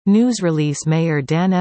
News release Mayor Dan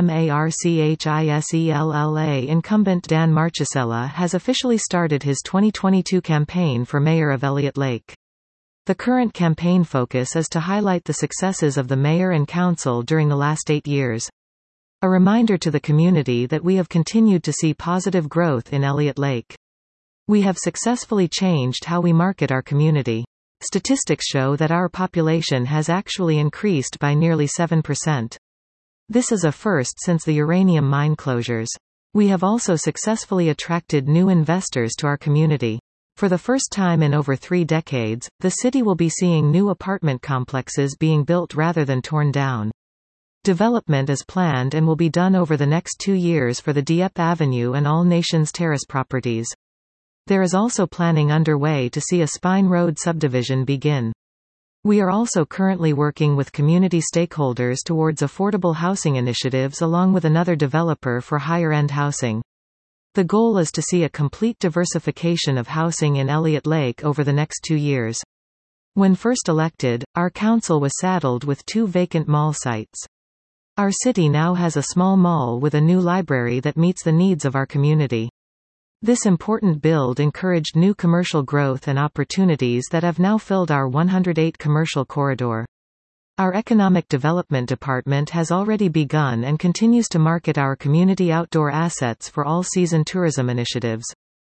Marchisella. Incumbent Dan Marchisella has officially started his 2022 campaign for mayor of Elliott Lake. The current campaign focus is to highlight the successes of the mayor and council during the last 8 years. A reminder to the community that we have continued to see positive growth in Elliott Lake. We have successfully changed how we market our community. Statistics show that our population has actually increased by nearly 7%. This is a first since the uranium mine closures. We have also successfully attracted new investors to our community. For the first time in over 3 decades, the city will be seeing new apartment complexes being built rather than torn down. Development is planned and will be done over the next 2 years for the Dieppe Avenue and All Nations Terrace properties. There is also planning underway to see a Spine Road subdivision begin. We are also currently working with community stakeholders towards affordable housing initiatives along with another developer for higher-end housing. The goal is to see a complete diversification of housing in Elliott Lake over the next 2 years. When first elected, our council was saddled with 2 vacant mall sites. Our city now has a small mall with a new library that meets the needs of our community. This important build encouraged new commercial growth and opportunities that have now filled our 108 commercial corridor. Our Economic Development Department has already begun and continues to market our community outdoor assets for all-season tourism initiatives.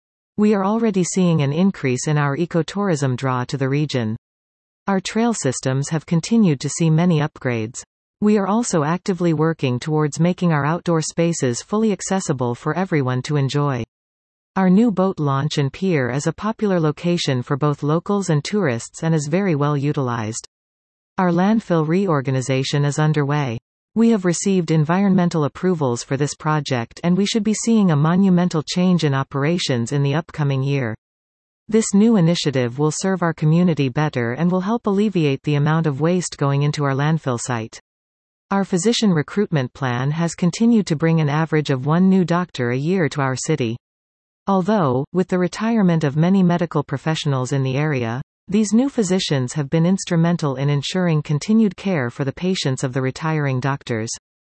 We are already seeing an increase in our ecotourism draw to the region. Our trail systems have continued to see many upgrades. We are also actively working towards making our outdoor spaces fully accessible for everyone to enjoy. Our new boat launch and pier is a popular location for both locals and tourists and is very well utilized. Our landfill reorganization is underway. We have received environmental approvals for this project and we should be seeing a monumental change in operations in the upcoming year. This new initiative will serve our community better and will help alleviate the amount of waste going into our landfill site. Our physician recruitment plan has continued to bring an average of 1 new doctor a year to our city. Although, with the retirement of many medical professionals in the area, these new physicians have been instrumental in ensuring continued care for the patients of the retiring doctors.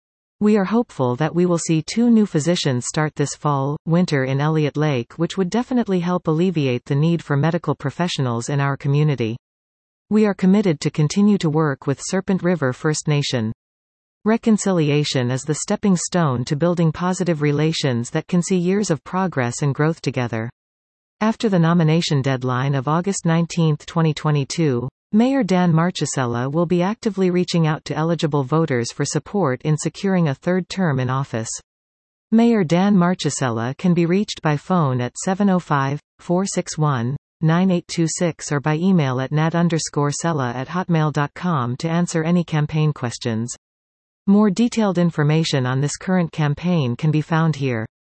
We are hopeful that we will see 2 new physicians start this fall, winter in Elliott Lake, which would definitely help alleviate the need for medical professionals in our community. We are committed to continue to work with Serpent River First Nation. Reconciliation is the stepping stone to building positive relations that can see years of progress and growth together. After the nomination deadline of August 19, 2022, Mayor Dan Marchisella will be actively reaching out to eligible voters for support in securing a 3rd term in office. Mayor Dan Marchisella can be reached by phone at 705-461-9826 or by email at nad_sella@hotmail.com to answer any campaign questions. More detailed information on this current campaign can be found here.